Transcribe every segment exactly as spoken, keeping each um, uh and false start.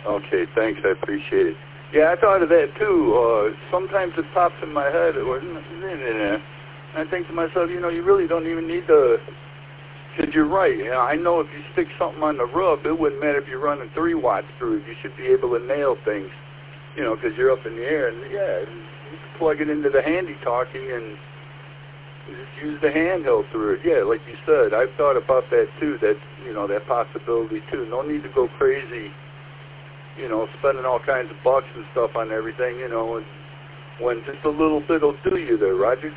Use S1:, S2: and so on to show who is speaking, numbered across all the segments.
S1: Okay, thanks. I appreciate it. Yeah, I thought of that too. Uh, sometimes it pops in my head, or and I think to myself, you know, you really don't even need the. Because you're right. You know, I know if you stick something on the rub, it wouldn't matter if you're running three watts through it. You should be able to nail things, you know, because you're up in the air. And yeah, you can plug it into the handy talking and just use the handheld through it. Yeah, like you said, I've thought about that too. That you know, that possibility too. No need to go crazy, you know, spending all kinds of bucks and stuff on everything, you know, and when just a little bit will do you there, Roger.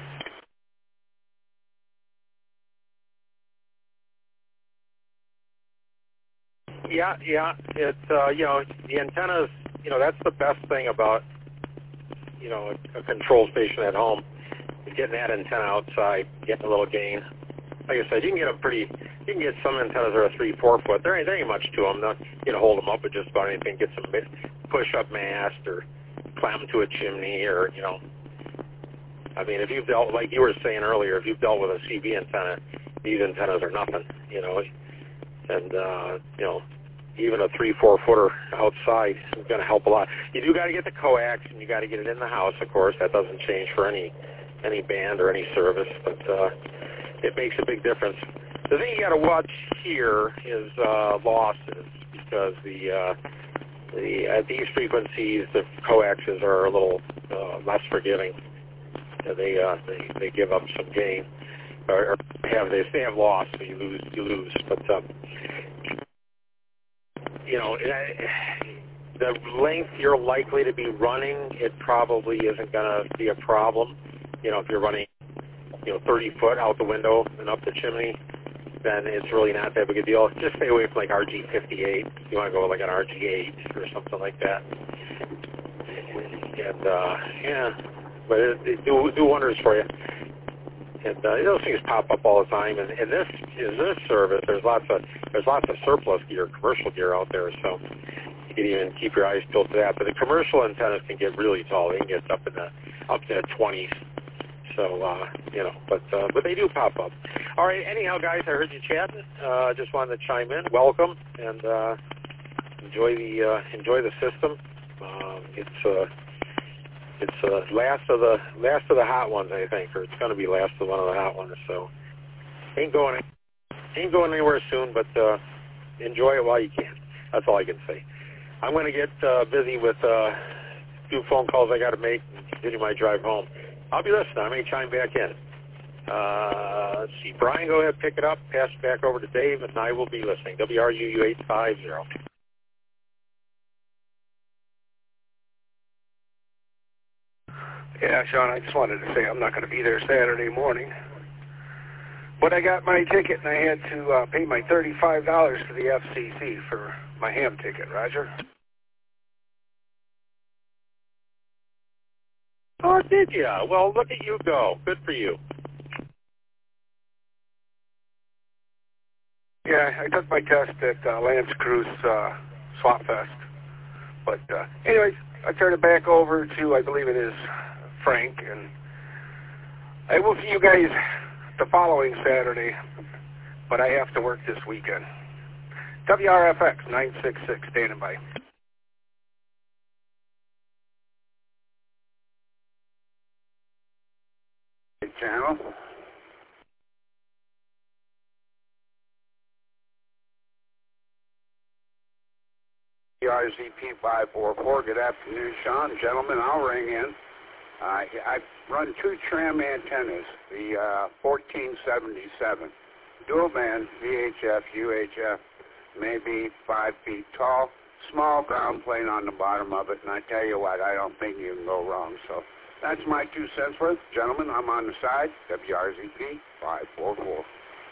S2: Yeah, yeah. It uh, you know, the antennas. You know, that's the best thing about you know a, a control station at home. Is getting that antenna outside, getting a little gain. Like I said, you can get a pretty. You can get some antennas that are three, four foot. There ain't, there ain't much to them. Not, you know, hold them up with just about anything. Get some push-up mast or clamp them to a chimney, or you know. I mean, if you've dealt, like you were saying earlier, if you've dealt with a C B antenna, these antennas are nothing. You know, and uh, you know. Even a three, four footer outside is going to help a lot. You do got to get the coax, and you got to get it in the house. Of course, that doesn't change for any any band or any service, but uh, it makes a big difference. The thing you got to watch here is uh, losses, because the uh, the at these frequencies the coaxes are a little uh, less forgiving. They uh, they they give up some gain, or, or have they they have loss, so you lose you lose, but. Um, You know, the length you're likely to be running, it probably isn't going to be a problem. You know, if you're running, you know, thirty foot out the window and up the chimney, then it's really not that big a deal. Just stay away from like R G fifty-eight. You want to go like an R G eight or something like that. And uh, yeah, but it, it do do wonders for you. And uh, those things pop up all the time. And, and this is this service. There's lots of there's lots of surplus gear, commercial gear out there. So you can even keep your eyes peeled for that. But the commercial antennas can get really tall. They can get up in the up to the twenties. So uh, you know, but uh, but they do pop up. All right. Anyhow, guys, I heard you chatting. Uh, just wanted to chime in. Welcome and uh, enjoy the uh, enjoy the system. Uh, it's uh, It's uh, last of the last of the hot ones, I think, or it's going to be last of one of the hot ones. So ain't going ain't going anywhere soon, but uh, enjoy it while you can. That's all I can say. I'm going to get uh, busy with uh, a few phone calls I got to make and continue my drive home. I'll be listening. I may chime back in. Uh, let's see, Brian, go ahead, pick it up, pass it back over to Dave, and I will be listening. W R U U eight five zero.
S3: Yeah, Sean, I just wanted to say I'm not going to be there Saturday morning. But I got my ticket, and I had to uh, pay my thirty-five dollars to the F C C for my ham ticket, Roger.
S2: Oh, did you? Well, look at you go. Good for you.
S3: Yeah, I took my test at uh, Lance Cruz uh, Swap Fest. But uh, anyways, I turned it back over to, I believe it is, Frank, and I will see you guys the following Saturday, but I have to work this weekend. W R F X nine six six, standing by.
S1: Channel. R Z P five four four. Good afternoon, Sean. Gentlemen, I'll ring in. Uh, I run two tram antennas, the uh, fourteen seventy-seven. Dual band, V H F, U H F, maybe five feet tall, small ground plane on the bottom of it, and I tell you what, I don't think you can go wrong. So that's my two cents worth. Gentlemen, I'm on the side, W R Z P five four four.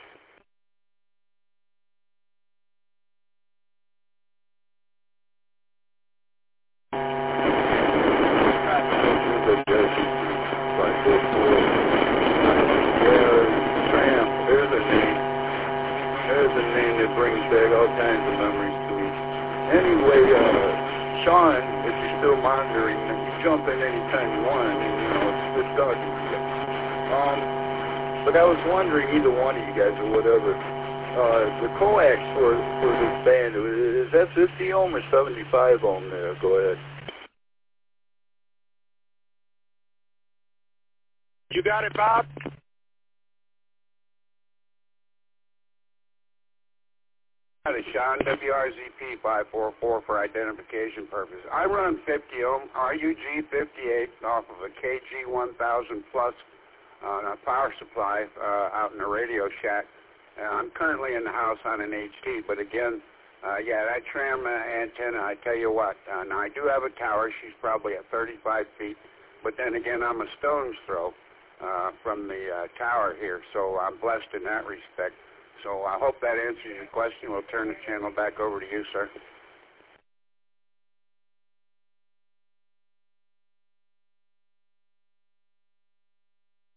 S1: Brings back all kinds of memories to me. Anyway, uh, Sean, if you're still monitoring, you jump in anytime you want. I mean, you know, it's good talking to you. Um, but I was wondering, either one of you guys or whatever, uh, the coax for for this band, is that fifty ohm or seventy-five ohm there? Go ahead.
S2: You got it, Bob?
S3: Sean, W R Z P five four four for identification purposes. I run fifty ohm R U G fifty-eight off of a K G one thousand plus on a power supply uh, out in the Radio Shack. Uh, I'm currently in the house on an H T, but again, uh, yeah, that tram uh, antenna, I tell you what, uh, now I do have a tower. She's probably at thirty-five feet, but then again, I'm a stone's throw uh, from the uh, tower here, so I'm blessed in that respect. So I hope that answers your question. We'll turn the channel back over to you, sir.